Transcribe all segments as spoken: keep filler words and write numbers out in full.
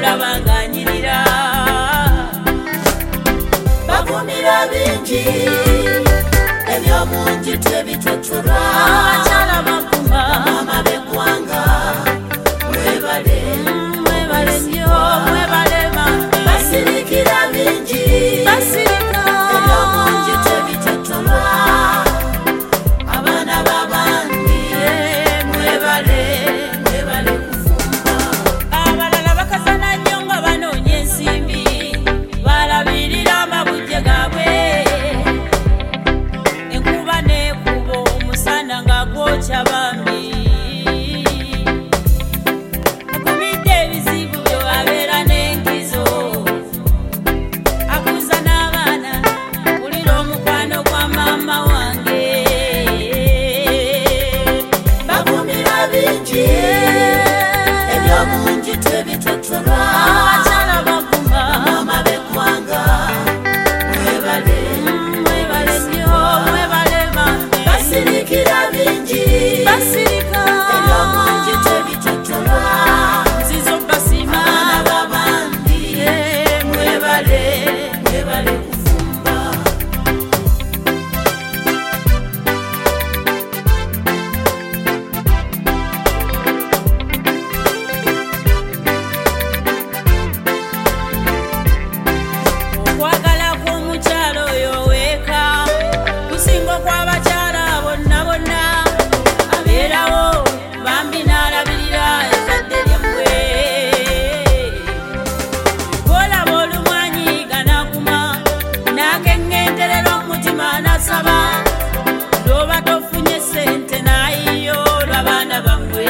mulaba ng'anyirira bavumira bingi ebyomungi tebitotolwa abakyala bakuma bamaama b'eggwanga mwebale mwebale nnyo mwebale bambi basirikira bingi basirika ebyomungi tebitotolwa abaana b'abandi mwebale mwebale kufumba abalala bakazana nnyo nga banoonya ensimbi balabirira amabujje gaabwe enkuba n'ekuba omusana nga gwokya bambi akumidde ebizibu byo abeera n'enkizo akuza n'abaana wulira omukwano gwa maama wange bavumira bingi ebyomungi tebitotolwa abakyala baguma bamaama b'eggwanga mwebale mwebale nnyo mwebale bambi basirikira bingi basirika ebyomungi tebitotolwa nzizo basima abaana b'abandi mwebale mwebale kufumba okwagala kw'omukyalo oyo weeka kusinga okw'abakyala bonna bonna abeerawo bambi n'alabirira ezadde lyemmwe bw'olaba olumwanyi ganaguma n'akeŋŋenterera omutima n'asaba lw'oba tofunye ssente n'ayiyo lw'abaana bammwe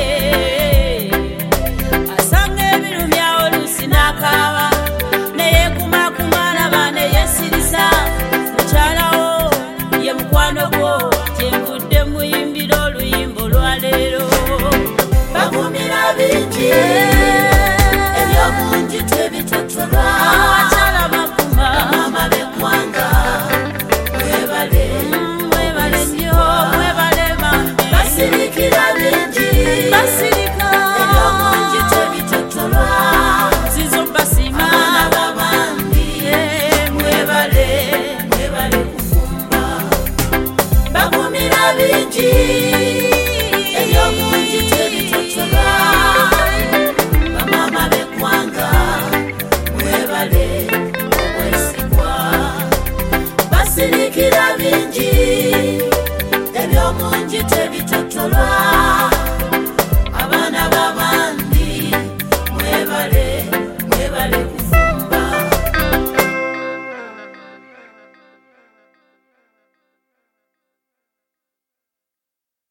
asanga ebirumya oluusi n'akaaba neyeekumaakuma alaba neyeesirisa mukyalawo ye mukwano gwo kyenvudde muyimbira oluyimba olwaleero bavumira bingi ebyomungi tebitotolwa abakyala bakuma bamaama b'eggwanga mwebale mwebale nnyo mwebale bambi basirikira bingi basirika ebyomungi tebitotolwa nzizo basima abaana b'abandi mwebale mwebale kufumba bavumira bingi ebyomungi tebitotolwa bamaama b'eggwanga mwebale obwesigwa basirikira bingi ebyomungi tebitotolwa abaana b'abandi mwebale mwebale